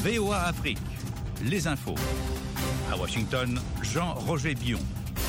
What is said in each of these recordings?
VOA Afrique, les infos. À Washington, Jean-Roger Billon.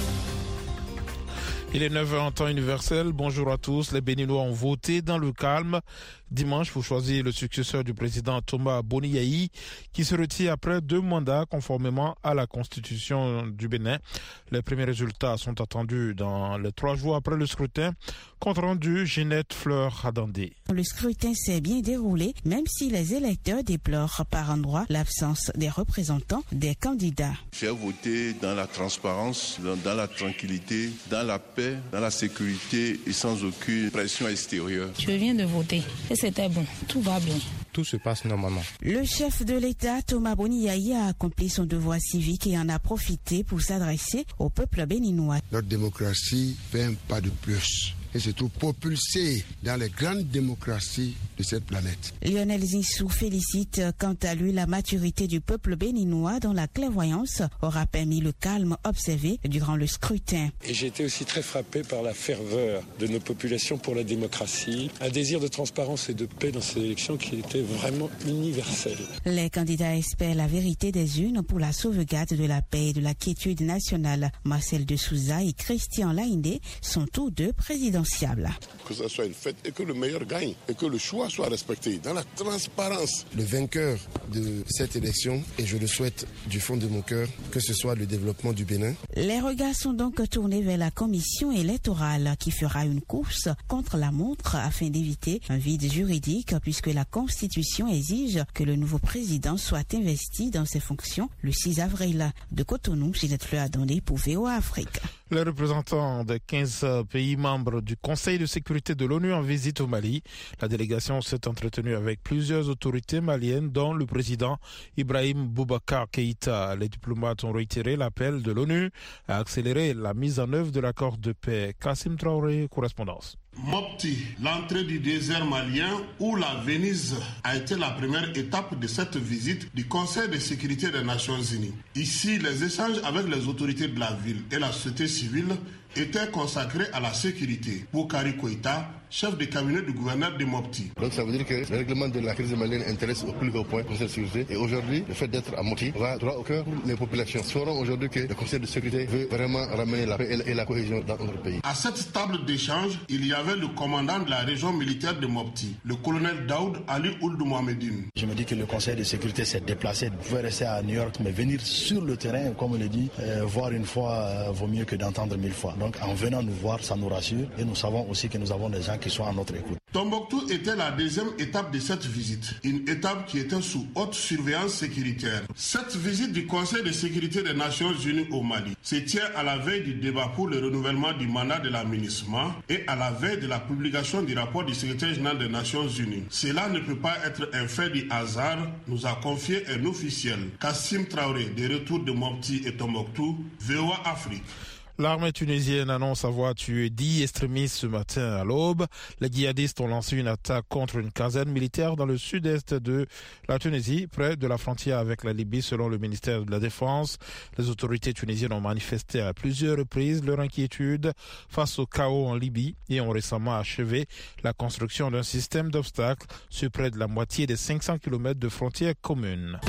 Il est 9h en temps universel. Bonjour à tous. Les Béninois ont voté dans le calme dimanche pour choisir le successeur du président Thomas Boni Yayi, qui se retire après 2 mandats conformément à la constitution du Bénin. Les premiers résultats sont attendus dans les 3 jours après le scrutin. Compte rendu, Ginette Fleur-Hadandé. Le scrutin s'est bien déroulé, même si les électeurs déplorent par endroits l'absence des représentants des candidats. J'ai voté dans la transparence, dans la tranquillité, dans la paix, dans la sécurité et sans aucune pression extérieure. Je viens de voter et c'était bon, tout va bien. Tout se passe normalement. Le chef de l'État, Thomas Boni Yayi, a accompli son devoir civique et en a profité pour s'adresser au peuple béninois. Notre démocratie fait un pas de plus et se trouve propulsée dans les grandes démocraties de cette planète. Lionel Zinsou félicite quant à lui la maturité du peuple béninois dont la clairvoyance aura permis le calme observé durant le scrutin. Et j'ai été aussi très frappé par la ferveur de nos populations pour la démocratie, un désir de transparence et de paix dans ces élections qui était vraiment universel. Les candidats espèrent la vérité des urnes pour la sauvegarde de la paix et de la quiétude nationale. Marcel de Souza et Christian Laïndé sont tous deux présidentiables. Que ce soit une fête et que le meilleur gagne et que le choix soit respecté dans la transparence. Le vainqueur de cette élection, et je le souhaite du fond de mon cœur, que ce soit le développement du Bénin. Les regards sont donc tournés vers la commission électorale qui fera une course contre la montre afin d'éviter un vide juridique puisque la Constitution exige que le nouveau président soit investi dans ses fonctions le 6 avril. De Cotonou, Ginette Fleur-Hadandé pour VOA Afrique. Les représentants des 15 pays membres du Conseil de sécurité de l'ONU en visite au Mali. La délégation s'est entretenue avec plusieurs autorités maliennes, dont le président Ibrahim Boubacar Keïta. Les diplomates ont réitéré l'appel de l'ONU à accélérer la mise en œuvre de l'accord de paix. Kassim Traoré, correspondance. Mopti, l'entrée du désert malien où la Venise a été la première étape de cette visite du Conseil de sécurité des Nations Unies. Ici, les échanges avec les autorités de la ville et la société civile étaient consacrés à la sécurité. Boukari Koïta, chef de cabinet du gouverneur de Mopti. Donc ça veut dire que le règlement de la crise malienne intéresse au plus haut point le Conseil de sécurité. Et aujourd'hui, le fait d'être à Mopti va droit au cœur pour les populations. Saurons aujourd'hui que le Conseil de sécurité veut vraiment ramener la paix et la cohésion dans notre pays. À cette table d'échange, il y avait le commandant de la région militaire de Mopti, le colonel Daoud Ali Ould Mohamedine. Je me dis que le Conseil de sécurité s'est déplacé. Vous pouvez rester à New York, mais venir sur le terrain, comme on le dit, voir une fois vaut mieux que d'entendre 1000 fois. Donc en venant nous voir, ça nous rassure et nous savons aussi que nous avons des gens qui sont à notre écoute. Tombouctou était la deuxième étape de cette visite, une étape qui était sous haute surveillance sécuritaire. Cette visite du Conseil de sécurité des Nations Unies au Mali se tient à la veille du débat pour le renouvellement du mandat de la MINUSMA et à la veille de la publication du rapport du secrétaire général des Nations Unies. Cela ne peut pas être un fait du hasard, nous a confié un officiel. Kassim Traoré, de retour de Mopti et Tombouctou, VOA Afrique. L'armée tunisienne annonce avoir tué 10 extrémistes ce matin à l'aube. Les djihadistes ont lancé une attaque contre une caserne militaire dans le sud-est de la Tunisie, près de la frontière avec la Libye, selon le ministère de la Défense. Les autorités tunisiennes ont manifesté à plusieurs reprises leur inquiétude face au chaos en Libye et ont récemment achevé la construction d'un système d'obstacles sur près de la moitié des 500 km de frontières communes.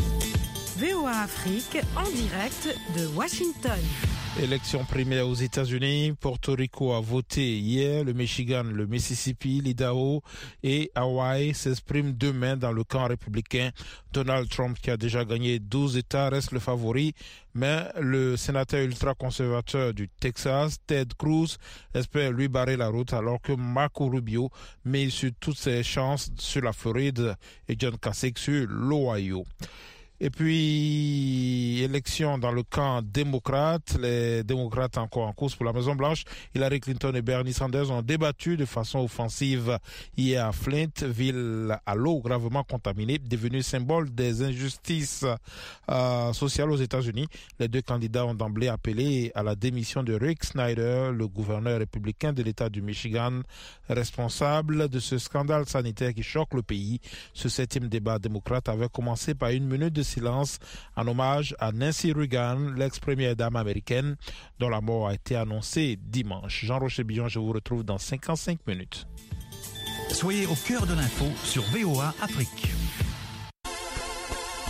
VOA Afrique en direct de Washington. Élection primaire aux États-Unis. Porto Rico a voté hier. Le Michigan, le Mississippi, l'Idaho et Hawaï s'expriment demain dans le camp républicain. Donald Trump, qui a déjà gagné 12 États, reste le favori. Mais le sénateur ultra-conservateur du Texas, Ted Cruz, espère lui barrer la route alors que Marco Rubio met sur toutes ses chances sur la Floride et John Kasich sur l'Ohio. Et puis, élection dans le camp démocrate. Les démocrates encore en course pour la Maison-Blanche. Hillary Clinton et Bernie Sanders ont débattu de façon offensive hier à Flint, ville à l'eau gravement contaminée, devenue symbole des injustices sociales aux États-Unis. Les deux candidats ont d'emblée appelé à la démission de Rick Snyder, le gouverneur républicain de l'État du Michigan, responsable de ce scandale sanitaire qui choque le pays. Ce 7e débat démocrate avait commencé par une minute de silence en hommage à Nancy Reagan, l'ex-première dame américaine, dont la mort a été annoncée dimanche. Jean-Roger Billon, je vous retrouve dans 55 minutes. Soyez au cœur de l'info sur VOA Afrique.